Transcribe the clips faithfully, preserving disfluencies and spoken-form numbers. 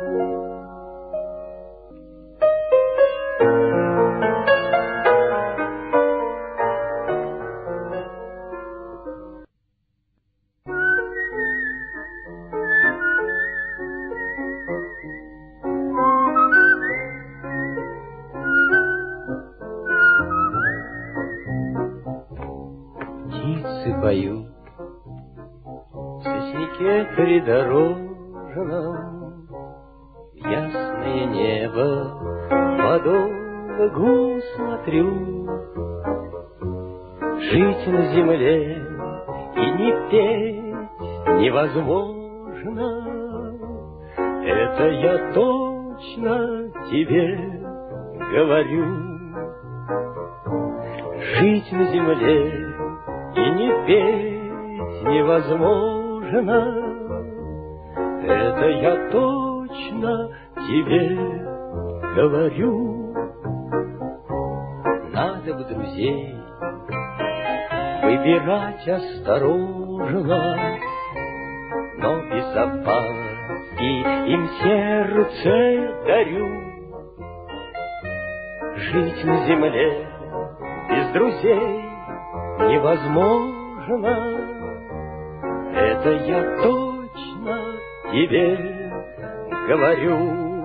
Птицы поют в сосняке придорожном, в ясное небо подолгу смотрю. Жить на земле и не петь невозможно, это я точно тебе говорю. Жить на земле и не петь невозможно, это я точно тебе говорю. Надо бы друзей выбирать осторожно, но без опаски им сердце дарю. Жить на земле без друзей невозможно, это я точно тебе говорю.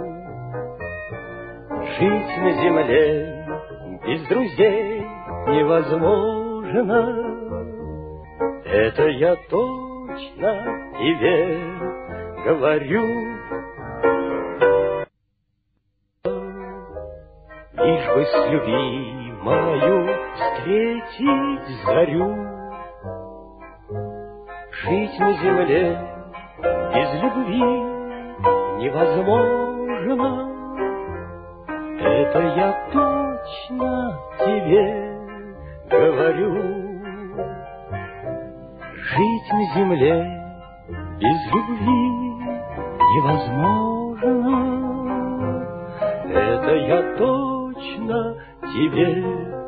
Жить на земле без друзей невозможно, это я точно тебе говорю. Лишь бы с любимою встретить зарю. Жить на земле без любви невозможно, это я точно тебе говорю. Жить на земле без любви невозможно, это я точно тебе